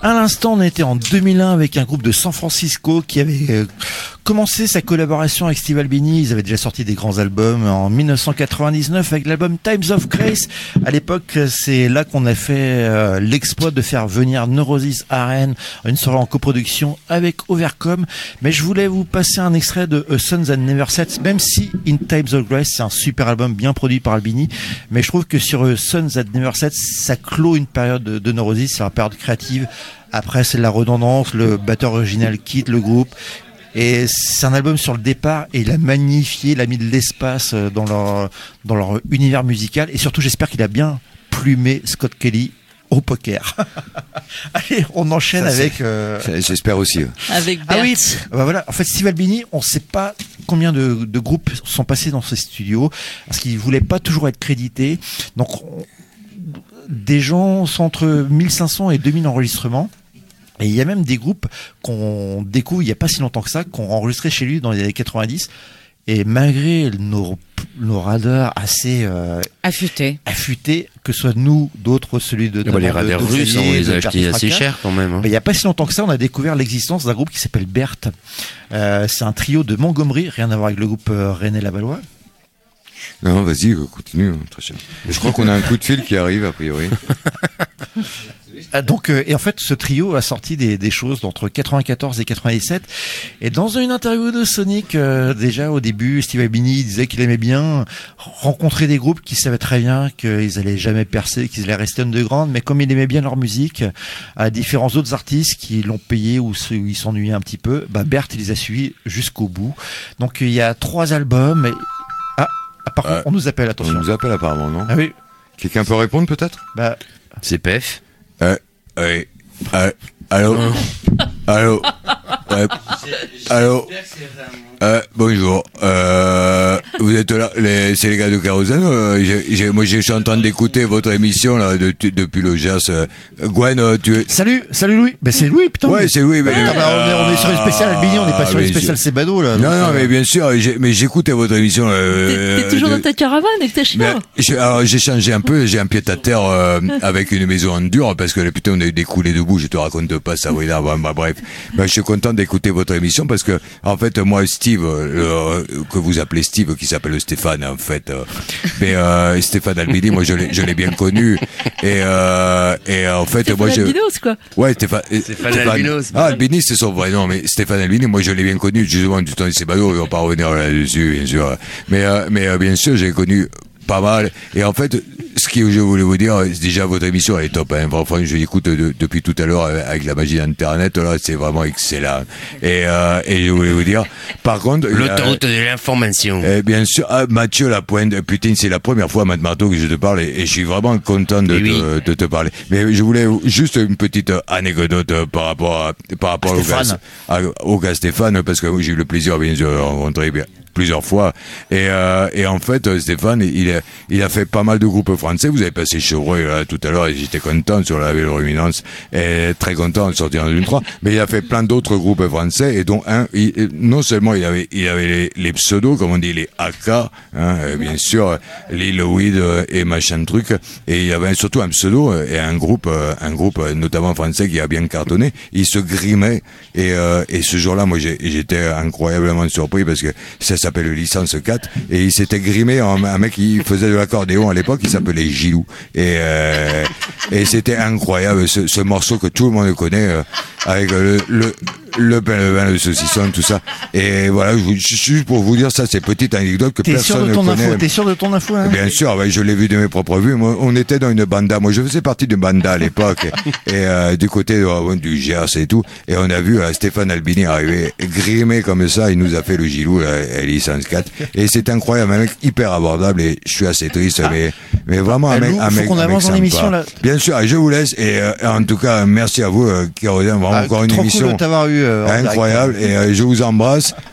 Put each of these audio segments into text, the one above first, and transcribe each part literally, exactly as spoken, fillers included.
À l'instant, on était en deux mille un avec un groupe de San Francisco qui avait euh, commencé sa collaboration avec Steve Albini. Ils avaient déjà sorti des grands albums en dix-neuf cent quatre-vingt-dix-neuf avec l'album Times of Grace. À l'époque, c'est là qu'on a fait euh, l'exploit de faire venir Neurosis à Rennes, une soirée en coproduction avec Overcome. Mais je voulais vous passer un extrait de A Sun That Never Sets, même si In Times of Grace, c'est un super album bien produit par Albini. Mais je trouve que sur A Sun That Never Sets, ça clôt une période de, de Neurosis, c'est une période créative. Après, c'est la redondance, le batteur original quitte le groupe. Et c'est un album sur le départ et il a magnifié, il a mis de l'espace dans leur, dans leur univers musical. Et surtout, j'espère qu'il a bien plumé Scott Kelly au poker. Allez, on enchaîne ça, avec... Euh... J'espère aussi. Avec Bert. Ah oui, bah voilà. En fait, Steve Albini, on ne sait pas combien de, de groupes sont passés dans ses studios parce qu'il ne voulait pas toujours être crédité. Donc, on... des gens sont entre mille cinq cents et deux mille enregistrements. Et il y a même des groupes qu'on découvre il n'y a pas si longtemps que ça, qu'on enregistré chez lui dans les années quatre-vingt-dix. Et malgré nos, nos radars assez euh, affûtés, affûtés, que ce soit nous, d'autres, celui de... Ah bah les radars de, de russes, on les a achetés assez cher quand même. Hein. Il n'y a pas si longtemps que ça, on a découvert l'existence d'un groupe qui s'appelle Berthe. Euh, c'est un trio de Montgomery, rien à voir avec le groupe euh, René Lavallois. Non, vas-y, continue. Très cher. Je crois qu'on a un coup de fil qui arrive, a priori. Donc, euh, et en fait, ce trio a sorti des, des choses entre quatre-vingt-quatorze et quatre-vingt-dix-sept. Et dans une interview de Sonic, euh, déjà au début, Steve Albini disait qu'il aimait bien rencontrer des groupes qui savaient très bien qu'ils allaient jamais percer, qu'ils allaient rester underground, mais comme il aimait bien leur musique, à différents autres artistes qui l'ont payé ou où ils s'ennuyaient un petit peu, bah Bert, il les a suivis jusqu'au bout. Donc, il y a trois albums. Et... Ah, ah, par contre, euh, on nous appelle, attention. On nous appelle apparemment, non? Ah oui. Quelqu'un peut répondre peut-être? Bah. C'est P F. Euh, oui. Euh, allô? Allô? Euh, allô? Euh, bonjour. Euh, vous êtes là, les, c'est les gars de Kérosène. Euh, j'ai, j'ai, moi, je suis en train d'écouter votre émission là de, de, depuis le Gers. Euh, Gwen, euh, tu es. Salut, salut Louis. Ben c'est Louis, putain. Ouais, c'est Louis. Mais ah, bah, on, est, on est sur une spéciale Albini, on n'est pas sur une spéciale Sebado là. Non, non, mais bien sûr. J'ai, mais j'écoutais votre émission. Euh, t'es, t'es toujours de... dans ta caravane avec tes chiens. J'ai, alors, j'ai changé un peu. J'ai un pied à terre euh, avec une maison en dur parce que putain, on a eu des coulées debout. Je te raconte pas ça. Oui, là, bah, bah, bref. Ben, je suis content d'écouter votre émission parce que en fait, moi, Steve. Le, que vous appelez Steve, qui s'appelle Stéphane en fait, euh, mais euh, Stéphane Albini, moi je l'ai, je l'ai bien connu et euh, et en fait Stéphane moi je Albinos, quoi. Ouais, Stéphane, Stéphane, Stéphane Albinos. Ah, Albini c'est son vrai nom, mais Stéphane Albini, moi je l'ai bien connu justement du temps de Sebado, on va pas revenir là-dessus bien sûr, mais euh, mais euh, bien sûr j'ai connu pas mal. Et en fait, ce que je voulais vous dire, déjà votre émission elle est top. Hein. Enfin, je l'écoute de, depuis tout à l'heure avec la magie d'Internet. Là, c'est vraiment excellent. Et, euh, et je voulais vous dire, par contre, l'autoroute euh, de l'information. Et bien sûr, ah, Mathieu Lapointe. Putain, c'est la première fois, Matt Marteau, que je te parle, et, et je suis vraiment content de, oui. te, de te parler. Mais je voulais juste une petite anecdote par rapport à, par rapport au gars, à, au gars Stéphane, parce que j'ai eu le plaisir bien sûr de le rencontrer bien. Plusieurs fois et euh, et en fait Stéphane il a il a fait pas mal de groupes français. Vous avez passé Chevreuil là tout à l'heure et j'étais content sur la Belle Ruminance et très content de sortir en deux mille trois, mais il a fait plein d'autres groupes français et dont un il, non seulement il avait il avait les, les pseudos comme on dit les A K hein, bien sûr Lil Weed et machin truc, et il y avait surtout un pseudo et un groupe un groupe notamment français qui a bien cartonné. Il se grimait et euh, et ce jour-là moi j'ai, j'étais incroyablement surpris parce que ça s'appelle Licence quatre et il s'était grimé en un mec qui faisait de l'accordéon à l'époque, il s'appelait Gilou et euh, et c'était incroyable ce, ce morceau que tout le monde connaît euh, avec le le le pain, le vin, le saucisson, tout ça. Et voilà, je suis juste pour vous dire ça, c'est petite anecdote que T'es personne ne connaît. Info, t'es sûr de ton info, hein? Bien sûr, ouais, je l'ai vu de mes propres vues. Moi, on était dans une banda. Moi, je faisais partie d'une banda à l'époque, et euh, du côté de, du Gers et tout. Et on a vu euh, Stéphane Albini arriver, grimé comme ça. Il nous a fait le Gilou, la licence quatre. Et c'est incroyable, un mec hyper abordable. Et je suis assez triste, ah. mais mais vraiment un mec, Lou, un faut mec, qu'on un avance mec dans l'émission là. Bien sûr, et je vous laisse. Et euh, en tout cas, merci à vous, euh, qui revient vraiment ah, encore une trop émission cool de t'avoir eu, euh, incroyable. Et euh, je vous embrasse.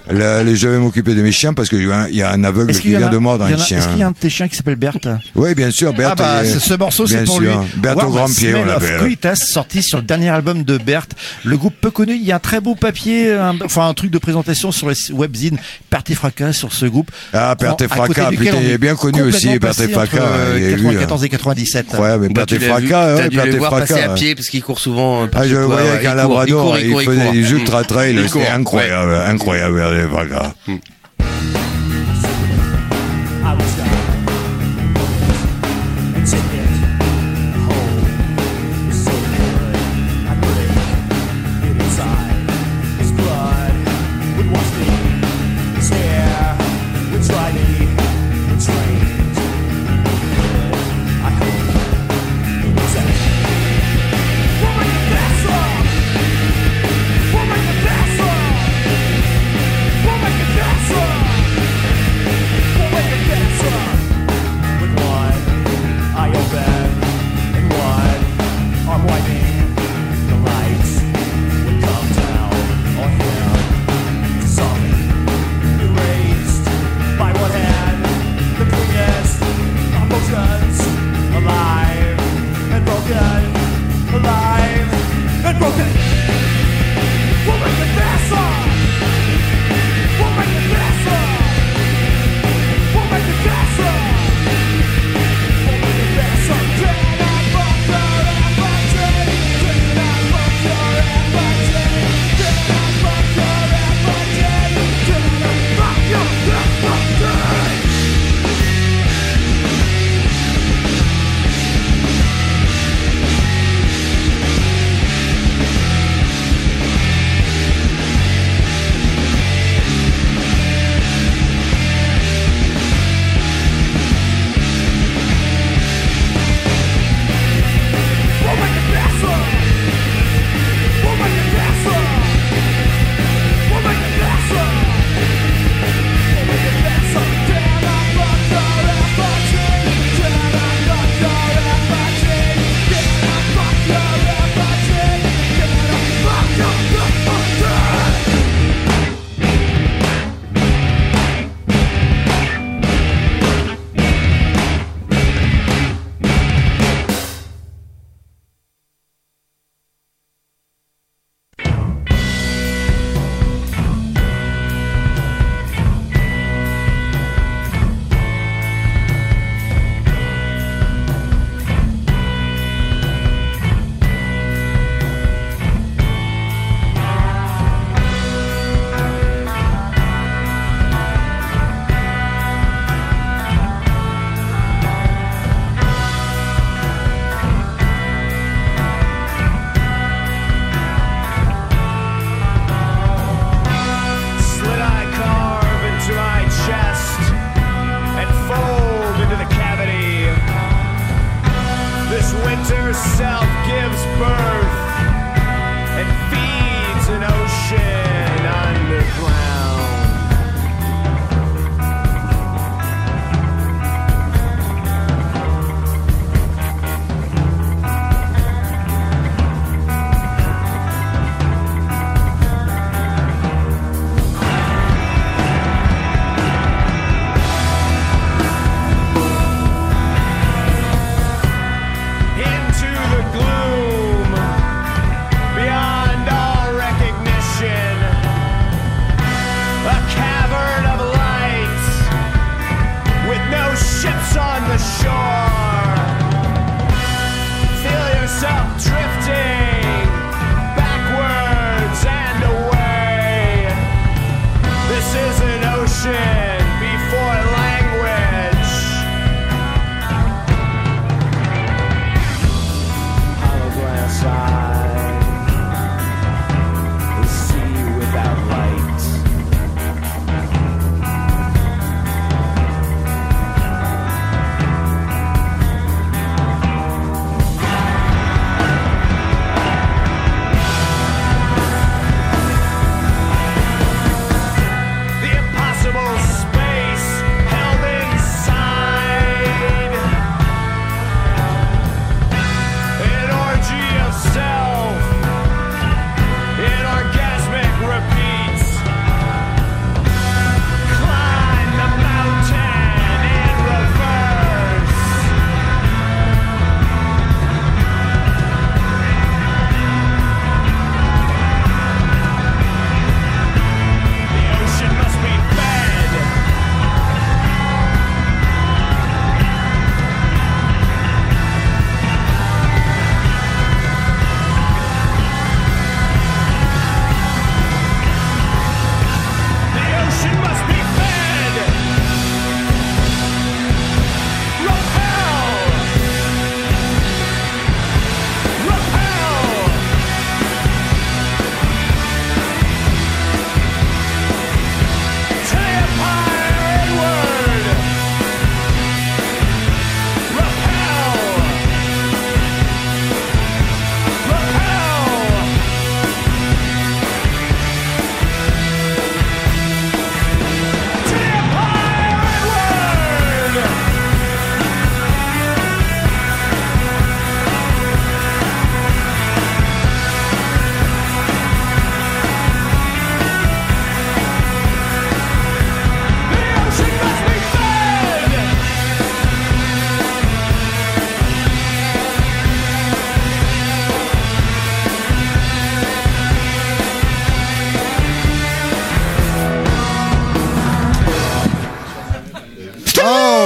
Le, le, je vais m'occuper de mes chiens parce qu'il y a un aveugle qui vient de mordre un chien. Est-ce qu'il y a un de tes chiens qui s'appelle Berthe? Oui, bien sûr, Berthe. Ah bah, est... ce morceau, c'est pour sûr. lui. Berthe au grand pied, on l'appelle. Cuitas, sorti sur le dernier album de Berthe. Le groupe peu connu, il y a un très beau papier, un, enfin un truc de présentation sur les webzines Perte et Fracas sur ce groupe. Ah, Perte et Fracas, putain, il est bien connu aussi, Perte et Fracas. quatre-vingt-quatorze et quatre-vingt-dix-sept. Ouais, mais Perte et Fracas, T'as dû les voir passer à pied parce qu'il court souvent. Ah, je le voyais avec un labrador, il faisait des ultra trails, c'était incroyable, incroyable, Perte et Fracas. We'll make it better.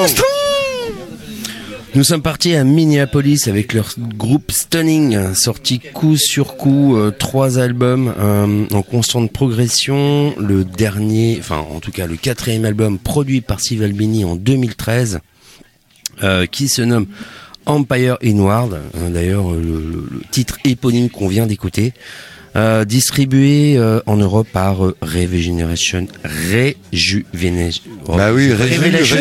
Nous sommes partis à Minneapolis avec leur groupe Stunning, sorti coup sur coup, euh, trois albums euh, en constante progression. Le dernier, enfin en tout cas le quatrième album produit par Steve Albini en deux mille treize, euh, qui se nomme Empire Inward. Euh, d'ailleurs, le, le, le titre éponyme qu'on vient d'écouter. Euh, distribué euh, en Europe par euh, Rejuvenation. Rejuvenation. Oh, bah oui, Rejuvenation.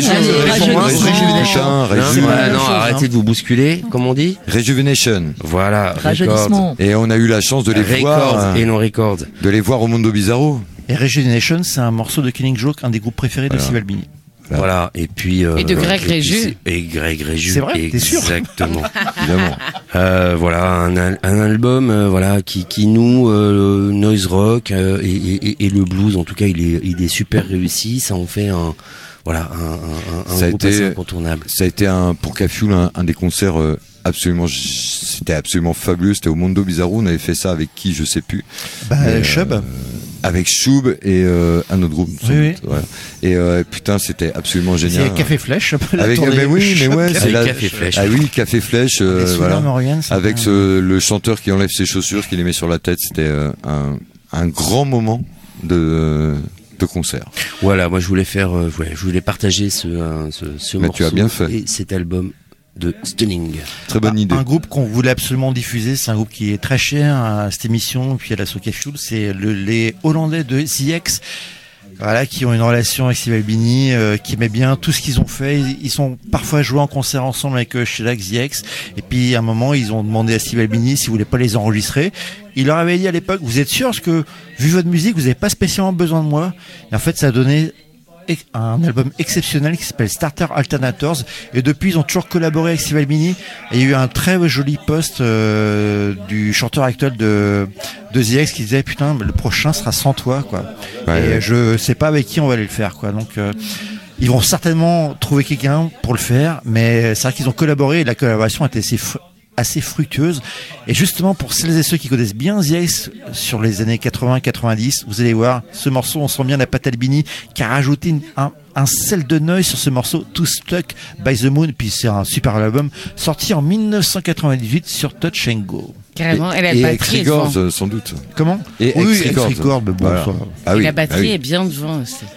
Non, arrêtez de vous bousculer, comme on dit. Rejuvenation. Voilà. Records. Et on a eu la chance de les Records voir. Et non Records. De les voir au Mondo Bizarro. Et Rejuvenation, c'est un morceau de Killing Joke, un des groupes préférés voilà. de Steve Albini. Voilà. voilà, et puis... Euh, et de Greg Réju. Et Greg Réju. C'est vrai, t'es sûr? Exactement. Évidemment. Euh, voilà, un, un album euh, voilà, qui, qui noue euh, noise rock euh, et, et, et le blues. En tout cas, il est, il est super réussi. Ça en fait un... Voilà, un, un, un ça groupe a été, assez incontournable. Ça a été un, pour Cafioul un, un des concerts euh, absolument... C'était absolument fabuleux. C'était au Mondo Bizarro. On avait fait ça avec qui, je sais plus. Bah, euh, Chub. Euh, avec Choub et euh, un autre groupe. Oui, oui. Voilà. Et euh, putain, c'était absolument génial. C'est Café Flèche. Un peu la avec, mais oui, mais ouais, c'est la... Café Flèche. Ah oui, Café Flèche. Euh, voilà. Morgan, avec ce, le chanteur qui enlève ses chaussures, qui les met sur la tête. C'était euh, un, un grand moment de, de concert. Voilà, moi je voulais faire, euh, ouais, je voulais partager ce, euh, ce, ce mais morceau tu as bien fait. Et cet album de Stunning. Très bonne un, idée. Un groupe qu'on voulait absolument diffuser, c'est un groupe qui est très cher à cette émission, puis à la Soca Fuel, c'est le, les Hollandais de The X, voilà, qui ont une relation avec Steve Albini, euh, qui aimait bien tout ce qu'ils ont fait. Ils, ils sont parfois joués en concert ensemble avec euh, Shellac, The X, et puis à un moment, ils ont demandé à Steve Albini s'il voulait pas les enregistrer. Il leur avait dit à l'époque, vous êtes sûr, parce que vu votre musique, vous n'avez pas spécialement besoin de moi. Et en fait, ça a donné un album exceptionnel qui s'appelle Starter Alternators, et depuis ils ont toujours collaboré avec Steve Albini. Et il y a eu un très joli post euh, du chanteur actuel de de The X qui disait putain le prochain sera sans toi quoi. Ouais, et ouais. Je sais pas avec qui on va aller le faire quoi, donc euh, ils vont certainement trouver quelqu'un pour le faire, mais c'est vrai qu'ils ont collaboré et la collaboration était assez fr- assez fructueuse. Et justement, pour celles et ceux qui connaissent bien The X sur les années quatre-vingts quatre-vingt-dix, vous allez voir, ce morceau, on sent bien la patte Albini qui a rajouté une, un, un sel de neuil sur ce morceau, Too Stuck by the Moon, puis c'est un super album, sorti en dix-neuf quatre-vingt-dixhuit sur Touch and Go. Carrément, et, et la et batterie X Records, euh, sans doute. Comment? Et oui, X Records. X Records, bon, voilà. ah oui, oui, la batterie ah oui. est bien devant aussi.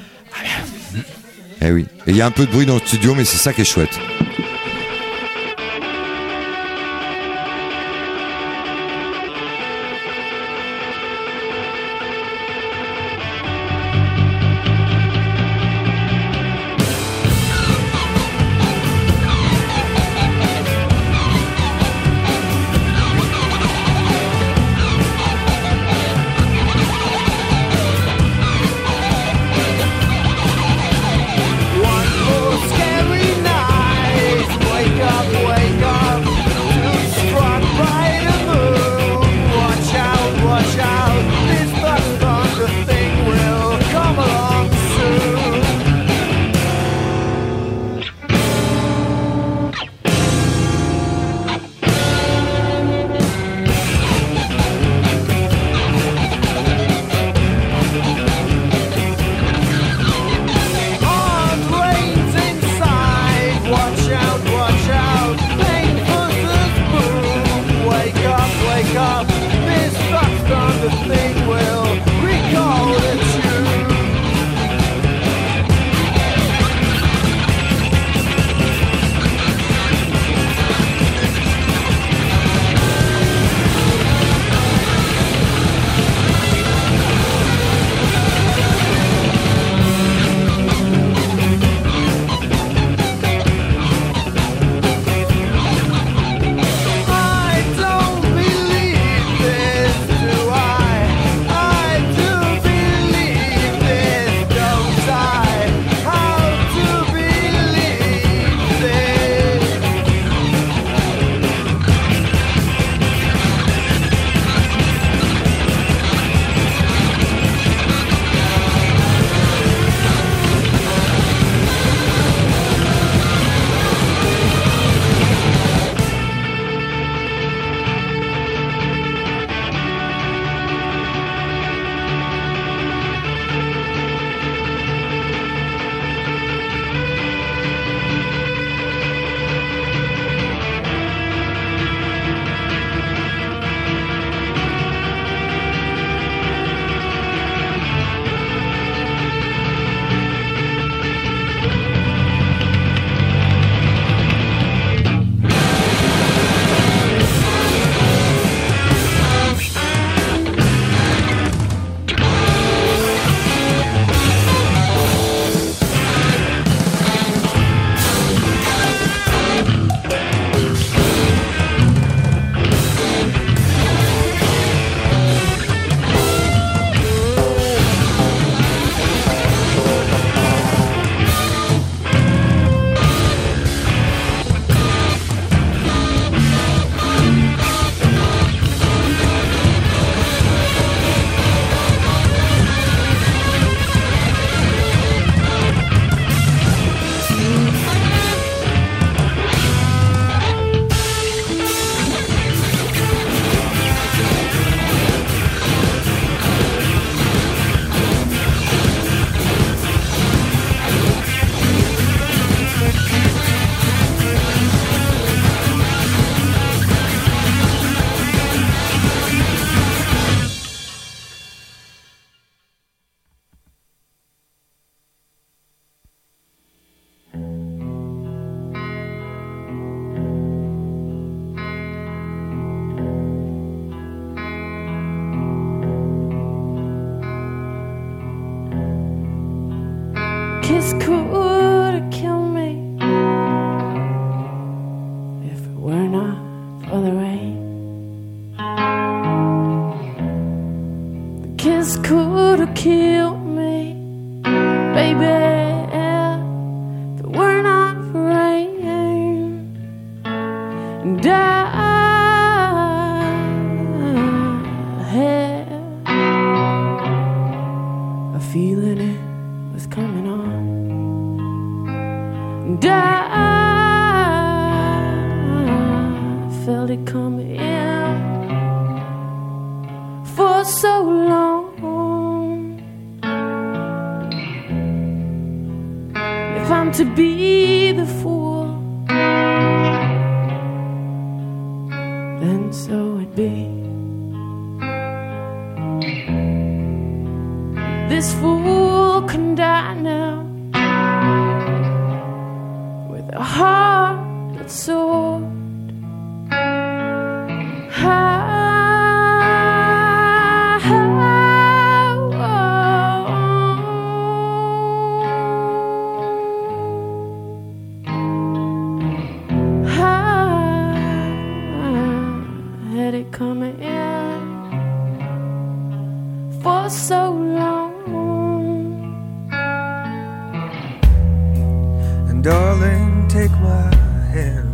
Eh oui. Et il y a un peu de bruit dans le studio, mais c'est ça qui est chouette. One more scary night. And I felt it coming in for so long. If I'm to be the fool, then so it be. This fool can die now with a heart that's soared high. Had it coming in for so long. And darling, take my hand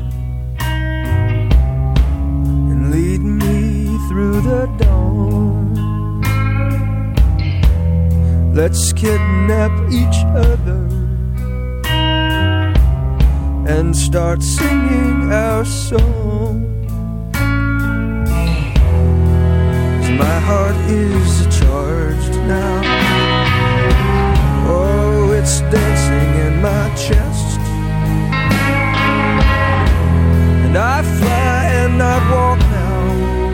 and lead me through the dawn. Let's kidnap each other and start singing our song. 'Cause my heart is charged now. Oh, it's dancing in my chest. And I fly and I walk now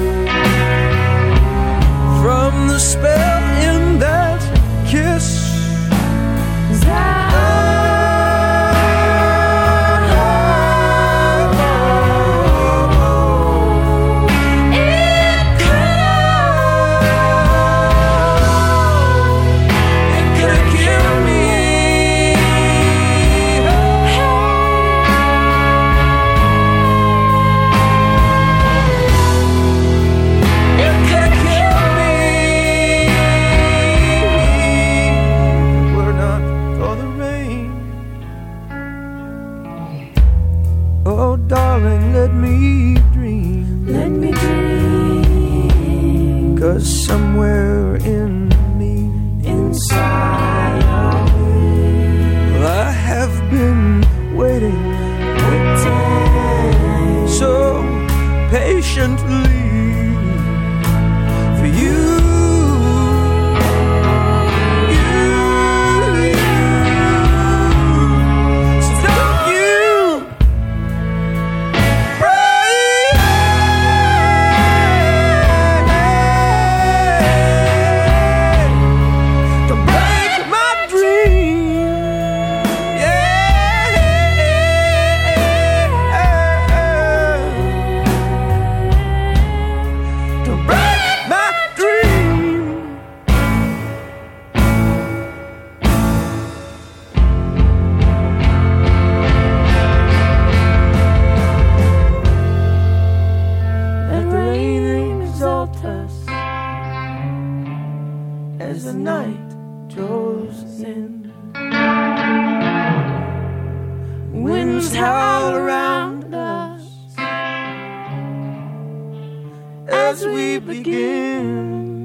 from the spell in that kiss. Oh, darling, let me dream. Let me dream. 'Cause somewhere in me, inside of me, well, I have been waiting, waiting so patiently for you. As the night draws in, winds howl around us as we begin.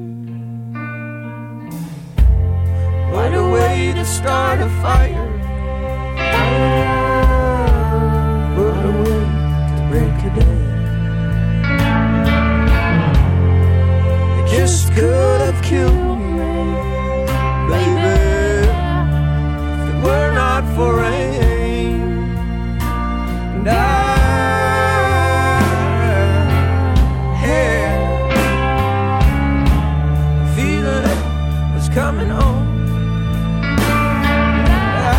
What a way to start a fire, what a way to break a day. The kiss could have killed me, baby, if it were not for rain. And I had a feeling it was coming on. I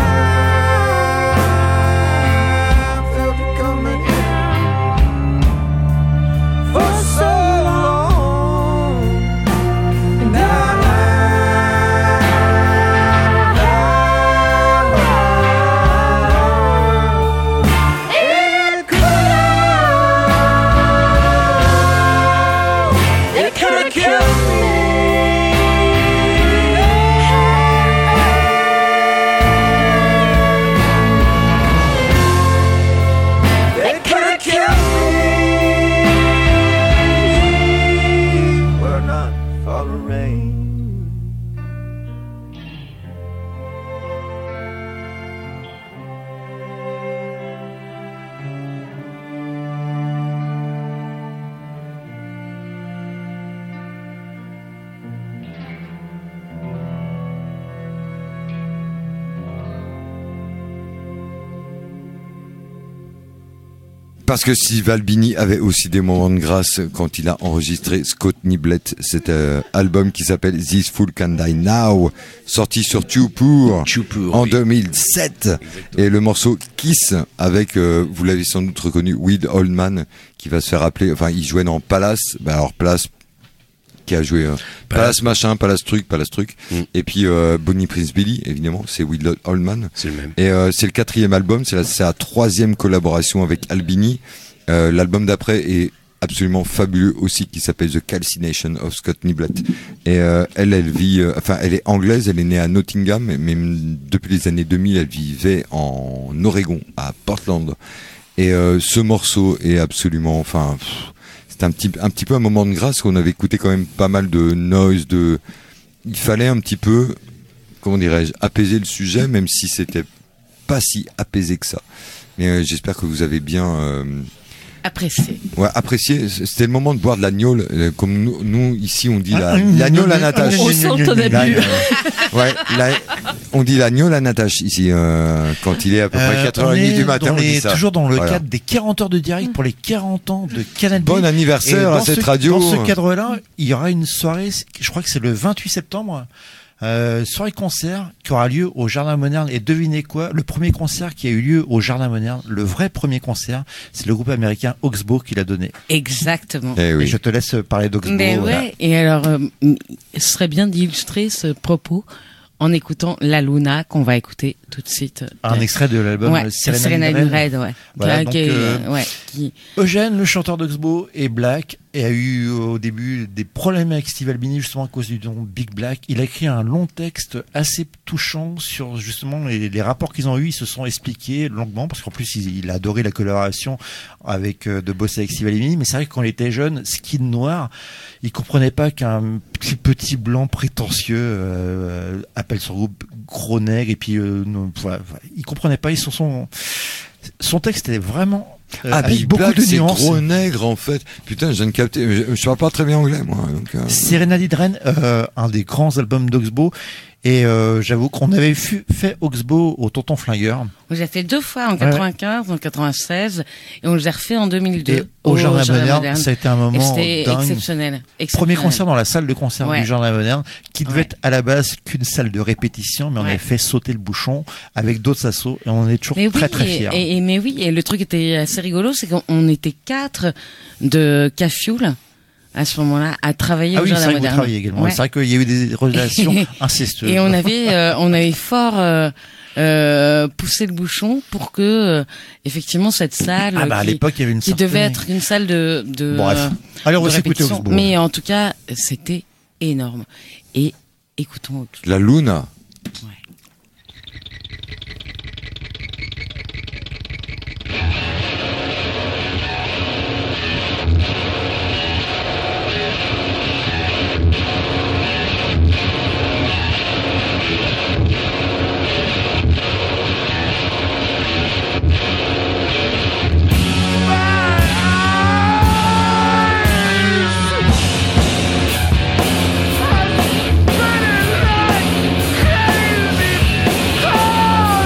Parce que Steve Albini avait aussi des moments de grâce quand il a enregistré Scott Niblet, cet euh, album qui s'appelle This Fool Can Die Now, sorti sur Tupur en oui. deux mille sept. Exactement. Et le morceau Kiss avec, euh, vous l'avez sans doute reconnu, Will Oldman, qui va se faire appeler, enfin il jouait dans Palace, bah alors Palace, qui a joué euh, Palace machin, Palace truc, Palace truc, mm. et puis euh, Bonnie Prince Billy, évidemment, c'est Will Oldman. C'est le même. Et euh, c'est le quatrième album, c'est la, c'est la troisième collaboration avec Albini. Euh, l'album d'après est absolument fabuleux aussi, qui s'appelle The Calcination of Scott Niblet. Et euh, elle, elle vit, euh, enfin, elle est anglaise, elle est née à Nottingham, mais, mais depuis les années deux mille, elle vivait en Oregon, à Portland. Et euh, ce morceau est absolument, enfin. Pff, c'est un petit, un petit peu un moment de grâce qu'on avait écouté quand même pas mal de noise, de, il fallait un petit peu, comment dirais-je, apaiser le sujet, même si c'était pas si apaisé que ça. Mais euh, j'espère que vous avez bien euh, apprécié. Ouais, apprécié. C'était le moment de boire de la gnôle, euh, comme nous, nous ici on dit la, la gnôle à Natache. On sent ton abus. Ouais, la, on dit la gnôle à Natache ici euh, quand il est à peu près euh, quatre heures trente du matin. On, on est dit ça. Toujours dans le voilà. cadre des quarante heures de direct pour les quarante ans de Canal B. Bon anniversaire à cette ce, radio. Dans ce cadre-là, il y aura une soirée, je crois que c'est le vingt-huit septembre. Euh, soirée concert qui aura lieu au Jardin Moderne, et devinez quoi, le premier concert qui a eu lieu au Jardin Moderne, le vrai premier concert, c'est le groupe américain Oxbow qui l'a donné. Exactement. Eh oui. Et je te laisse parler d'Oxbow. Mais ouais, là. Et alors euh, ce serait bien d'illustrer ce propos en écoutant La Luna, qu'on va écouter tout de suite. Un extrait de l'album ouais, Serena in Red, ouais. Voilà, donc, qui, euh, ouais, qui... Eugène, le chanteur d'Oxbow, est black et a eu au début des problèmes avec Steve Albini justement à cause du nom Big Black. Il a écrit un long texte assez touchant sur justement les, les rapports qu'ils ont eu. Ils se sont expliqués longuement parce qu'en plus il, il a adoré la collaboration avec euh, de bosser avec Steve Albini. Mais c'est vrai que quand il était jeune, skin noir, il comprenait pas qu'un petit, petit blanc prétentieux euh, appelle son groupe gros nègre et puis euh, non, voilà, il comprenait pas. Ils sont son son texte est vraiment Euh, ah, Big beaucoup Black, de c'est nuances. gros nègre en fait. Putain, je viens de capter. Je, je parle pas très bien anglais, moi. Donc, euh... Serena Didren, euh, un des grands albums d'Oxbow. Et euh, j'avoue qu'on avait fu- fait Oxbow au Tonton Flingueur. On les a fait deux fois, en quatre-vingt-quinze, ouais. en quatre-vingt-seize, et on les a refait en deux mille deux. Et au, au Jardin Moderne, Moderne. ça a été un moment C'était dingue. exceptionnel, exceptionnel. Premier concert dans la salle de concert ouais. du Jardin Moderne, qui devait ouais. être à la base qu'une salle de répétition, mais on ouais. avait fait sauter le bouchon avec d'autres assos, et on en est toujours mais très oui, très fiers. Et, et, mais oui, et le truc était assez rigolo, c'est qu'on était quatre de Cafioul à ce moment-là à travailler ah au oui, Jardin c'est vrai Moderne. Que vous travaillez également. Ouais. C'est vrai qu'il y a eu des relations incestueuses. Et on avait, euh, on avait fort euh, euh, poussé le bouchon pour que euh, effectivement cette salle ah bah, qui, à l'époque, il y avait une qui certaine... devait être une salle de, de bref. Euh, allez on de va s'écouter répétition. Mais en tout cas, c'était énorme. Et écoutons La Luna. Ouais. Running like crazy.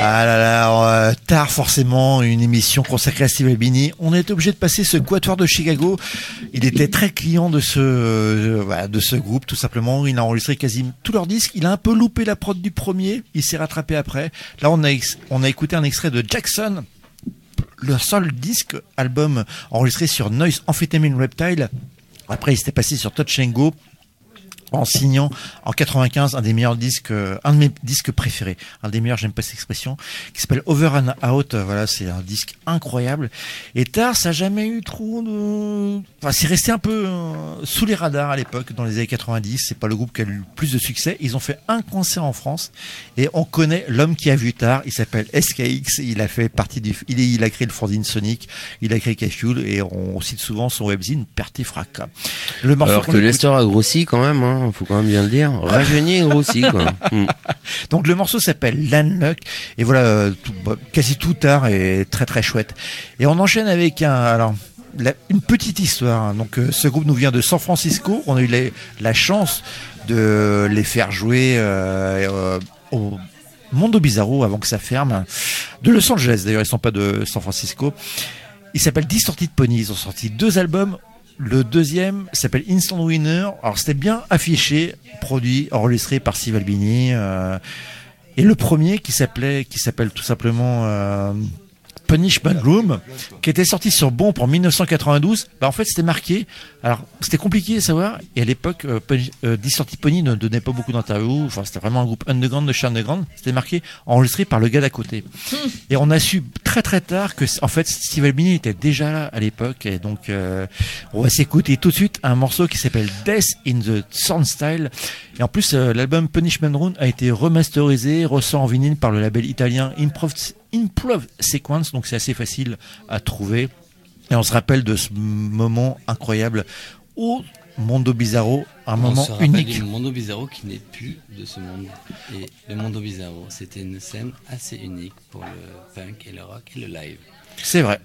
Ah là là, euh, tard forcément, une émission consacrée à Steve Albini. On est obligé de passer ce quatuor de Chicago. Il était très client de ce euh, voilà, de ce groupe, tout simplement. Il a enregistré quasi tous leurs disques. Il a un peu loupé la prod du premier. Il s'est rattrapé après. Là, on a ex- on a écouté un extrait de Jackson, le seul disque album enregistré sur Noise Amphetamine Reptile. Après, il s'était passé sur Touch and Go, en signant en quatre-vingt-quinze un des meilleurs disques, euh, un de mes disques préférés, un des meilleurs, j'aime pas cette expression, qui s'appelle Over and Out. Voilà, c'est un disque incroyable. Et tard, ça a jamais eu trop de, enfin, c'est resté un peu euh, sous les radars à l'époque, dans les années quatre-vingt-dix. C'est pas le groupe qui a eu le plus de succès. Ils ont fait un concert en France et on connaît l'homme qui a vu tard. Il s'appelle S K X. Il a fait partie du, il, est, il a créé le fanzine Sonic, il a créé K-Fuel et on cite souvent son webzine Perte et Fracas. Le morceau Alors que Lester a grossi quand même, hein. Faut quand même bien le dire. Rajeuni et grossi, quoi. Mm. Donc le morceau s'appelle Landluck et voilà, tout, bah, quasi tout tard et très très chouette. Et on enchaîne avec un, alors la, une petite histoire. Hein. Donc euh, ce groupe nous vient de San Francisco. On a eu les, la chance de les faire jouer euh, euh, au Mondo Bizarro avant que ça ferme. De Los Angeles d'ailleurs, ils sont pas de San Francisco. Ils s'appellent Distorted Pony. Ils ont sorti deux albums. Le deuxième s'appelle Instant Winner. Alors c'était bien affiché, produit, enregistré par Steve Albini. Euh, et le premier qui s'appelait, qui s'appelle tout simplement euh, Punishment Room, qui était sorti sur Bomp en dix-neuf cent quatre-vingt-douze. Bah en fait c'était marqué. Alors c'était compliqué à savoir. Et à l'époque, euh, euh, Distorted Pony ne donnait pas beaucoup d'interviews. Enfin c'était vraiment un groupe underground de chez underground. C'était marqué enregistré par le gars d'à côté. Et on a su très très tard que en fait Steve Albini était déjà là à l'époque. Et donc euh, on va s'écouter tout de suite un morceau qui s'appelle Death in the Sound Style. Et en plus euh, l'album Punishment Room a été remasterisé, ressort en vinyle par le label italien Improv Improv Sequence, donc c'est assez facile à trouver. Et on se rappelle de ce moment incroyable au Mondo Bizarro, un on moment se unique. Le Mondo Bizarro qui n'est plus de ce monde. Et le Mondo Bizarro, c'était une scène assez unique pour le punk et le rock et le live. C'est vrai.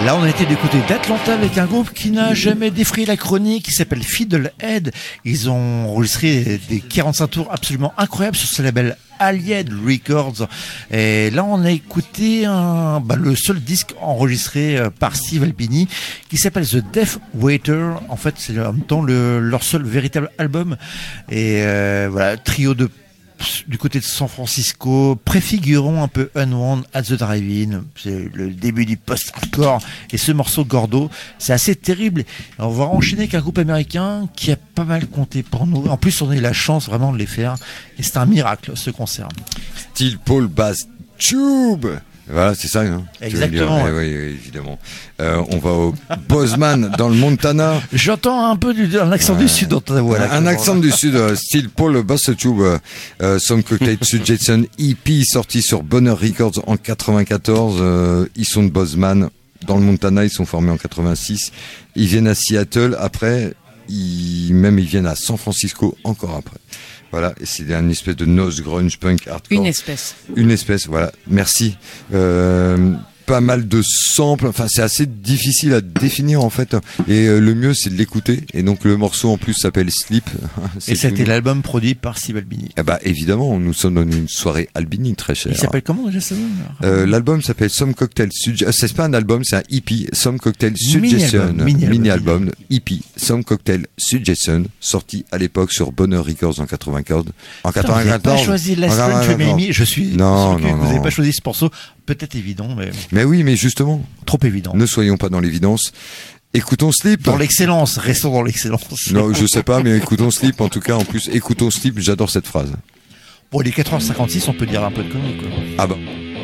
Là, on a été du côté d'Atlanta avec un groupe qui n'a jamais défrayé la chronique, qui s'appelle Fiddlehead. Ils ont enregistré des quarante-cinq tours absolument incroyables sur ce label Allied Records. Et là, on a écouté un, bah, le seul disque enregistré par Steve Albini qui s'appelle The Death Waiter. En fait, c'est en même temps le, leur seul véritable album. Et euh, voilà, trio de du côté de San Francisco, préfigurons un peu Unwound at the Drive-In. C'est le début du post-hardcore. Et ce morceau Gordo, c'est assez terrible. Et on va enchaîner avec un groupe américain qui a pas mal compté pour nous. En plus, on a eu la chance vraiment de les faire. Et c'est un miracle, ce concert. Steel Pole Bass Tube. Voilà, c'est ça, hein. Exactement. Eh, oui, oui, évidemment. Euh, on va au Bozeman, dans le Montana. J'entends un peu du, un accent ouais. du sud dans ta voix. Là, un accent du sud. Euh, Steel Pole Bass Tube, euh, Some Cocktail Suggestion E P, sorti sur Bonner Records en quatre-vingt-quatorze. Euh, ils sont de Bozeman, dans le Montana. Ils sont formés en quatre-vingt-six. Ils viennent à Seattle. Après, ils, même ils viennent à San Francisco encore après. Voilà, et c'est une espèce de nose grunge punk hardcore. Une espèce. Une espèce, voilà. Merci. Euh, pas mal de samples. Enfin, c'est assez difficile à définir en fait. Et euh, le mieux, c'est de l'écouter. Et donc le morceau en plus s'appelle Sleep. Et c'était l'album produit par Steve Albini. Eh bah évidemment, nous sommes dans une soirée Albini très chère. Il s'appelle comment déjà ça euh, L'album s'appelle Some Cocktail Suggestion. C'est pas un album, c'est un E P. Some Cocktail Suggestion. Mini-album. E P. Some Cocktail Suggestion. Sorti à l'époque sur Bonner Records en quatre-vingt-quatorze. En quatre-vingt-quatorze. Vous n'avez pas choisi Last Lunch Maybe. Je suis non, sûr que non, vous n'avez non. pas choisi ce morceau. Peut-être évident, mais. Mais oui, mais justement. Trop évident. Ne soyons pas dans l'évidence. Écoutons Sleep. Dans l'excellence, restons dans l'excellence. Non, je sais pas, mais écoutons Sleep. En tout cas, en plus, écoutons Sleep. J'adore cette phrase. Bon, il est quatre heures cinquante-six, on peut dire un peu de conneries, quoi. Ah bah.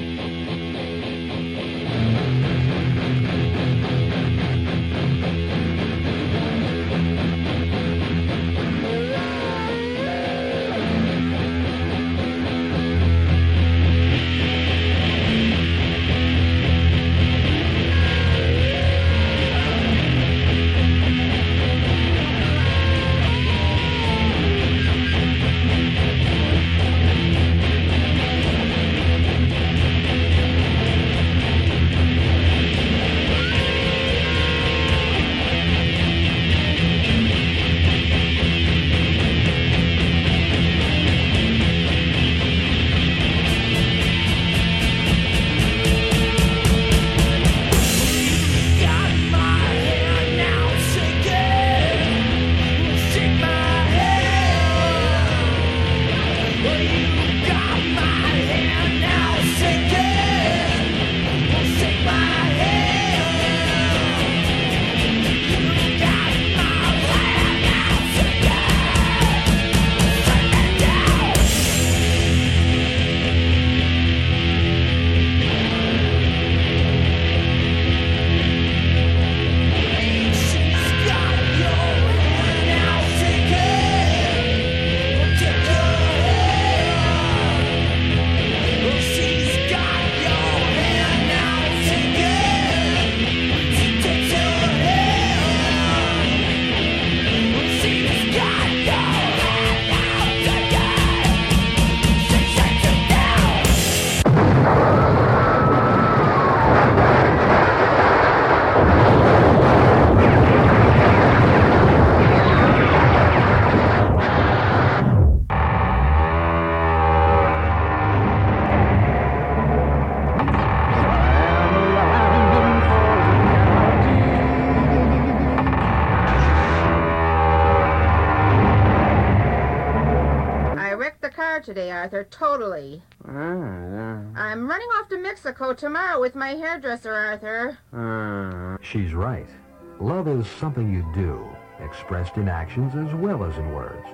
Today, Arthur, totally. Uh, uh, I'm running off to Mexico tomorrow with my hairdresser, Arthur. Uh, she's right. Love is something you do, expressed in actions as well as in words.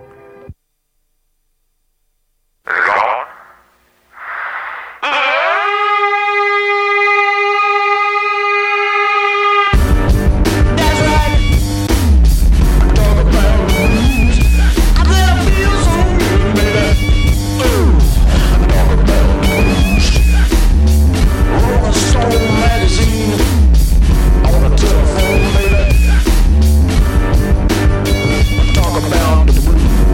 Talk about the blues.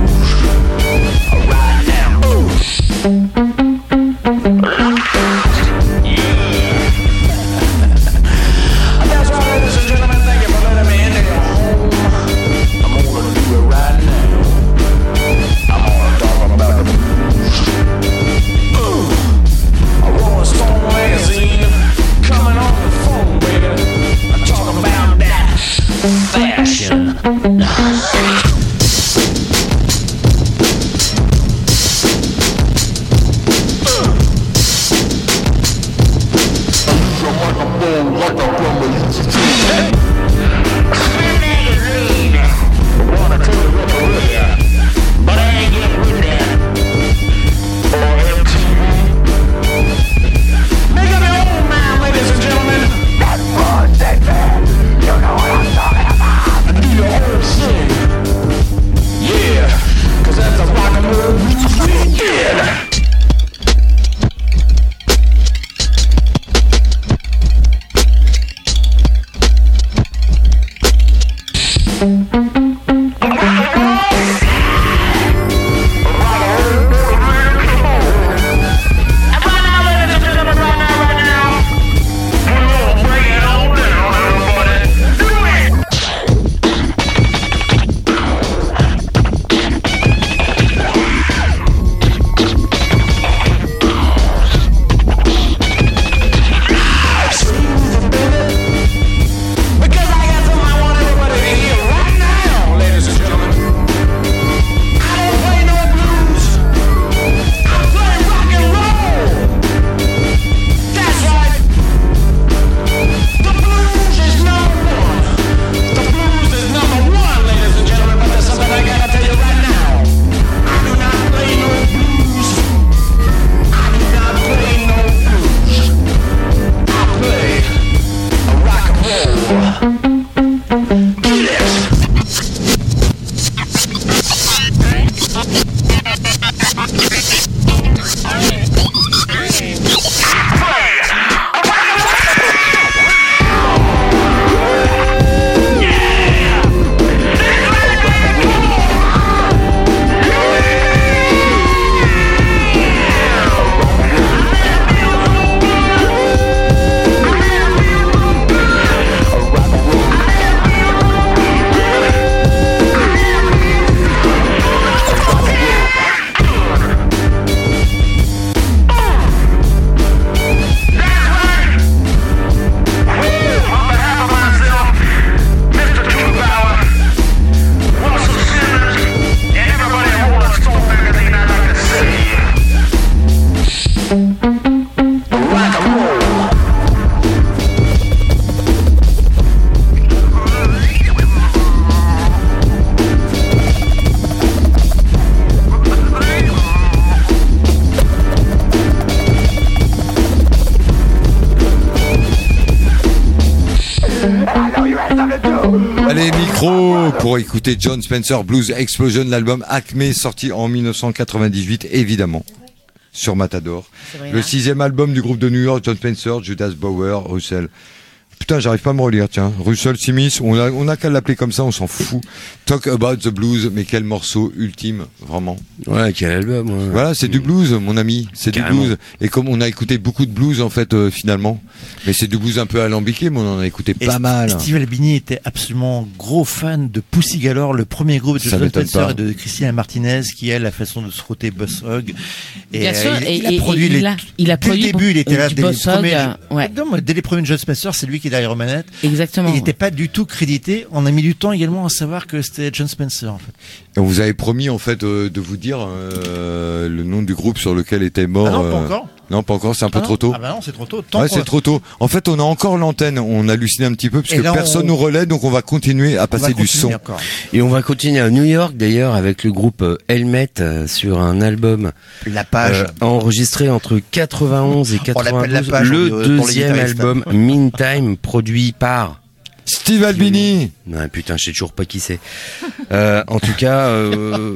Allez, micro pour écouter Jon Spencer Blues Explosion, l'album Acme sorti en dix-neuf cent quatre-vingt-dix-huit, évidemment, sur Matador. Le sixième album du groupe de New York, Jon Spencer, Judas Bower, Russell. Putain, j'arrive pas à me relire, tiens. Russell Simmons, on a, on a qu'à l'appeler comme ça, on s'en fout. Talk About the Blues, mais quel morceau ultime, vraiment. Ouais, quel album. Ouais. Voilà, c'est du blues, mon ami. C'est Carrément. du blues. Et comme on a écouté beaucoup de blues, en fait, euh, finalement. Mais c'est du blues un peu alambiqué, mais on en a écouté et pas mal. Steve Albini était absolument gros fan de Pussy Galore, le premier groupe de Jon Spencer et de Christina Martinez, qui a la façon de se frotter Boss Hogg. Et Bien euh, sûr, il, et, il a et, produit et les, il a, il a dès produit le début, il était là, dès les, premiers, ouais. non, dès les premiers Jon Spencer, c'est lui qui est derrière les manettes. Exactement. Il n'était pas du tout crédité. On a mis du temps également à savoir que c'était Jon Spencer, en fait. Et on vous avait promis, en fait, euh, de vous dire euh, le nom du groupe sur lequel était mort. Ah non, euh... pas encore. Non, pas encore, c'est un ah peu non. trop tôt. Ah bah non, c'est trop tôt. Tant ouais, c'est trop tôt. En fait, on a encore l'antenne. On hallucine un petit peu parce et que là, personne on... nous relaie, donc on va continuer à passer du son. Encore. Et on va continuer à New York d'ailleurs avec le groupe Helmet euh, sur un album La Page euh, enregistré entre quatre-vingt-onze et quatre-vingt-douze. Page, le on, deuxième album Meantime produit par Steve Albini. Non, putain, je sais toujours pas qui c'est. Euh, en tout cas, euh,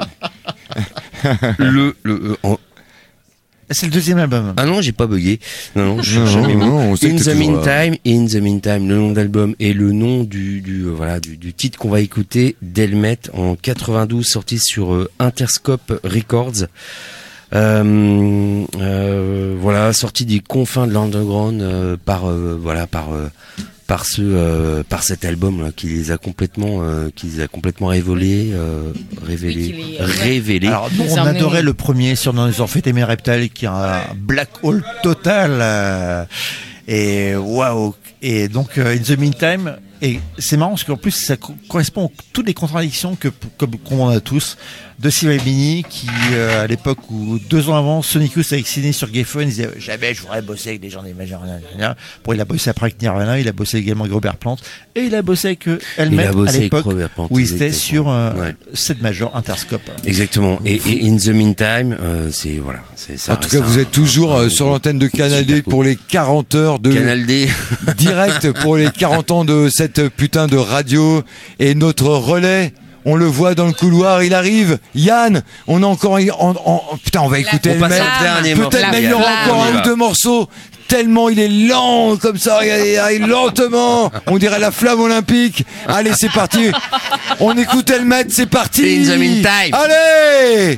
le le euh, en... c'est le deuxième album. Ah non, j'ai pas bugué. Non, non, je non, jamais non, non, on sait In que the Meantime, là. In the Meantime, le nom d'album et le nom du du euh, voilà du, du titre qu'on va écouter d'Helmet en quatre-vingt-douze, sorti sur euh, Interscope Records. Euh, euh, voilà, sorti des confins de l'underground euh, par euh, voilà par euh, par ce euh, par cet album là qui les a complètement euh, qui les a complètement révélés euh, révélés oui, les, révélés. Alors nous, on adorait le premier sur Dans les Amphétamines Reptiles qui est un black hole total euh, et waouh. Et donc euh, In the Meantime, et c'est marrant parce qu'en plus ça co- correspond à toutes les contradictions que comme qu'on a tous de Steve Albini qui euh, à l'époque où deux ans avant Sonic Youth avait signé sur Geffen, il disait jamais je voudrais bosser avec des gens des majors. Bon, il a bossé après avec Nirvana, il a bossé également avec Robert Plant et il a bossé avec Helmet à l'époque où il était sur euh, ouais. cette major Interscope. Exactement. Et, et In the Meantime, euh, c'est voilà, c'est ça. En tout cas, vous êtes toujours un, sur l'antenne de Canal D pour les quarante heures de Canal D direct pour les quarante ans de cette putain de radio et notre relais. On le voit dans le couloir, il arrive. Yann, on a encore, en, en, en, putain, on va écouter on Helmet. Peut-être même il y aura encore un ou deux morceaux. tellement il est lent comme ça, regardez, il lentement. On dirait la flamme olympique. Allez, c'est parti. On écoute Helmet, c'est parti. In the meantime. Allez.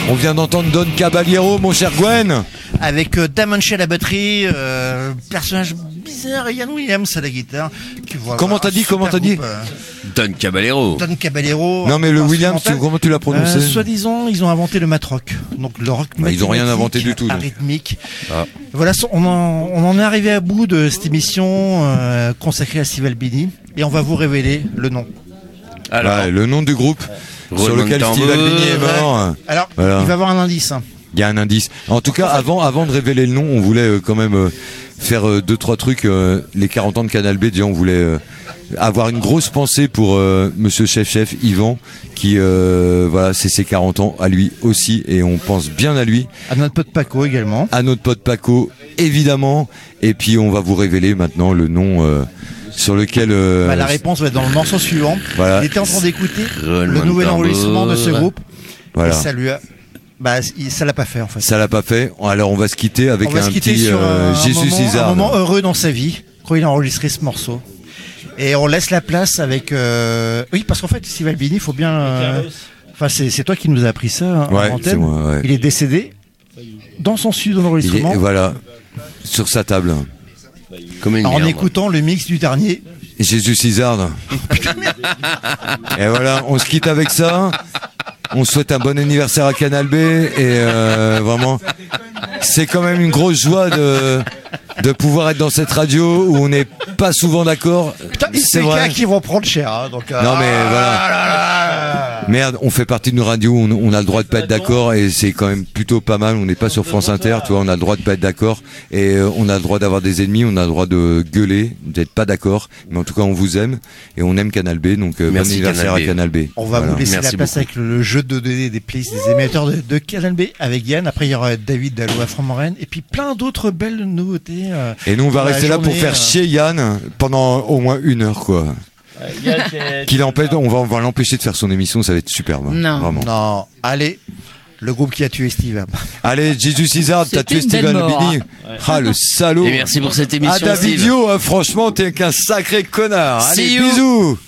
On vient d'entendre Don Caballero, mon cher Gwen. Avec euh, Damon Shea à la batterie, euh, personnage bizarre, Ian Williams à la guitare. Tu vois, Comment t'as dit, comment t'as dit euh, Don Caballero. Don Caballero. Non mais le Williams, tu, comment tu l'as prononcé? euh, Soi-disant, ils ont inventé le mat rock. Donc le rock bah, ils ont rien inventé du tout. Rythmique. Ah. Voilà, on en, on en est arrivé à bout de cette émission euh, consacrée à Steve Albini. Et on va vous révéler le nom. Alors, ouais, le nom du groupe euh, sur lequel Steve Albini est mort. Ouais. Alors, voilà. Il va y avoir un indice. Hein. Il y a un indice. En tout cas, avant, avant de révéler le nom, on voulait euh, quand même euh, faire euh, deux trois trucs. Euh, les quarante ans de Canal B, déjà, on voulait euh, avoir une grosse pensée pour euh, Monsieur Chef Chef Yvan, qui euh, voilà, c'est ses quarante ans à lui aussi, et on pense bien à lui. À notre pote Paco également. À notre pote Paco, évidemment. Et puis on va vous révéler maintenant le nom. Euh, sur lequel euh, bah, la réponse va être dans le morceau suivant. Voilà. Il était en train d'écouter Roll le nouvel enregistrement de ce groupe. Voilà. Et ça lui a bah ça l'a pas fait en fait. Ça l'a pas fait. Alors on va se quitter avec on va un se quitter petit sur euh, un, Jésus moment, César. Un moment heureux dans sa vie quand il a enregistré ce morceau. Et on laisse la place avec euh... oui parce qu'en fait Steve Albini, il faut bien euh... enfin c'est c'est toi qui nous as appris ça hein, ouais, en c'est moi, ouais. Il est décédé dans son studio d'enregistrement. Est, voilà, sur sa table. Comme une en merde. écoutant le mix du dernier Jésus César. Et voilà, on se quitte avec ça. On souhaite un bon anniversaire à Canal B et euh, vraiment, c'est quand même une grosse joie de de pouvoir être dans cette radio où on n'est pas souvent d'accord. Putain, c'est vrai qui vont prendre cher. Hein, donc, euh... Non mais ah voilà. Là là là. Merde, on fait partie d'une radio où on, on a le droit de pas être d'accord et c'est quand même plutôt pas mal. On n'est pas sur France Inter, tu vois, on a le droit de pas être d'accord et euh, on a le droit d'avoir des ennemis, on a le droit de gueuler, d'être pas d'accord. Mais en tout cas, on vous aime et on aime Canal B, donc euh, bon anniversaire à Canal B. On va voilà. vous laisser Merci la place beaucoup. Avec le jeu de données des playlists des émetteurs de, de Canal B avec Yann. Après, il y aura David d'Allo à Franc-Morène et puis plein d'autres belles nouveautés. Euh, et nous, on va rester là journée, pour faire euh... chier Yann pendant au moins une heure, quoi. Qu'il empêche, on va, on va l'empêcher de faire son émission, ça va être superbe. Non. Vraiment. Non. Allez, le groupe qui a tué Steve. Allez, Jésus César, t'as tué Steve Albini. Ouais. Ah, le salaud. Et merci pour cette émission. Ah, Davidio, hein, franchement, t'es qu'un sacré connard. Allez, See you. bisous.